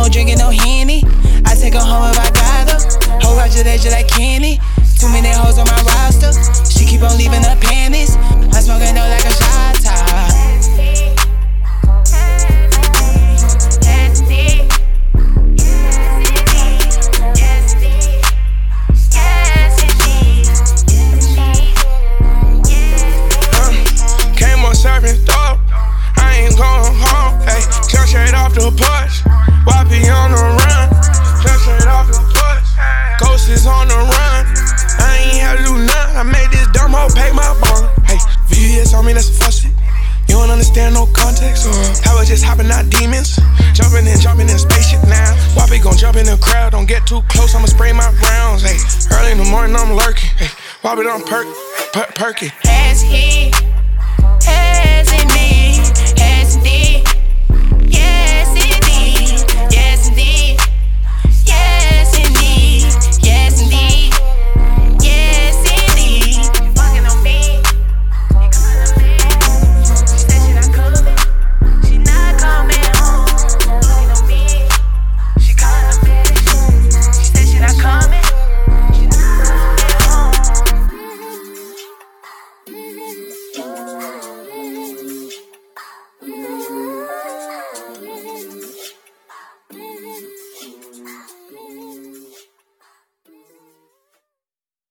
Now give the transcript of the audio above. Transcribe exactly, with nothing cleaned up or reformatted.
no drinking, no Henny. I take her home if I got her. Whole Roger that just like Kenny. Too many hoes on my roster. She keep on leaving her panties. I'm smoking up like a shot top. Serving dope, I ain't going home. Hey, jump straight off the porch. Y P on the run. Jump straight off the porch. Ghost is on the run. I ain't had to do nothing. I made this dumb hoe pay my bond. Hey, V V S on me, that's a fuss it. You don't understand no context. How it just hopping out demons. Jumping and jumping in spaceship now. Y P gon' jump in the crowd. Don't get too close, I'ma spray my rounds. Hey, early in the morning, I'm lurking. Hey, Y P done perk, per- perky. As he Has it me?